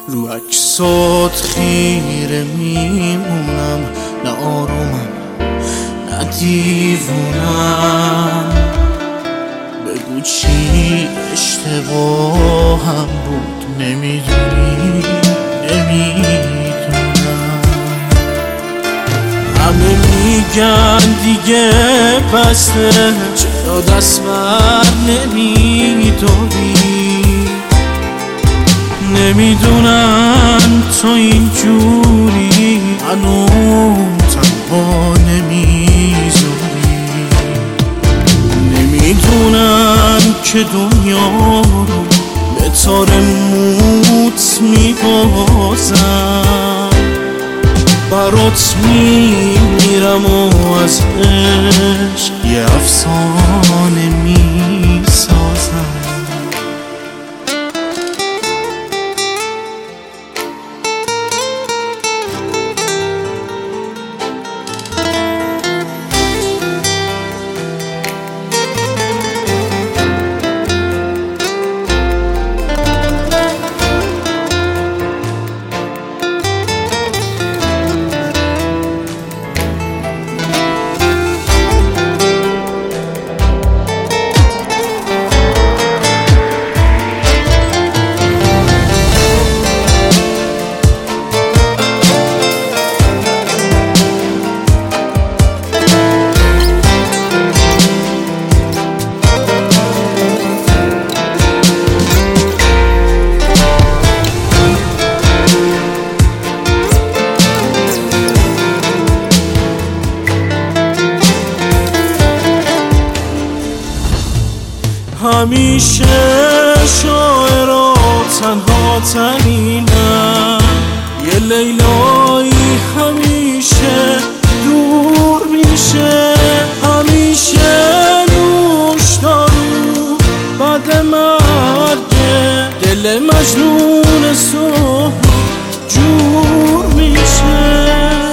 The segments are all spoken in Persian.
رو عکسات خیره میمونم، نه آرومم نه دیوونم. بگو چی اشتباهم بود، نمیدونی نمیدونم. همه میگن دیگه بسته، چرا دست بر نمیداری؟ نمیدونم تو اینجوری منو تنها نمیذاری. نمیدونم که دنیا رو به تار موت میبازم، برات میمیرم و از عشق یه افسانه میسازم. همیشه شاعرها تنها ترینم، یه لیلایی همیشه دور میشه. همیشه نوشدارو بعد مرگه، دل مجنون صبح جور میشه.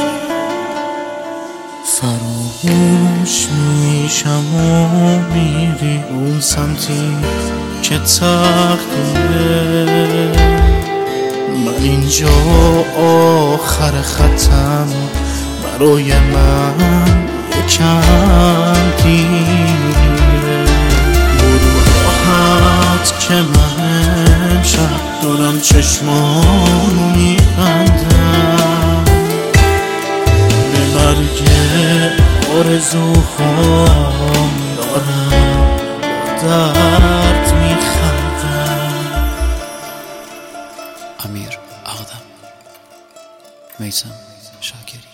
فراموش میشم و میری اون سمتی که تقدیره. من اینجا آخر خطم، برای من یکم دیره. برو راحت که من امشب دارم چشمامو میبندم، به مرگ آرزوهام دارم درد میخندم. امیر اقدم، میثم شاکری.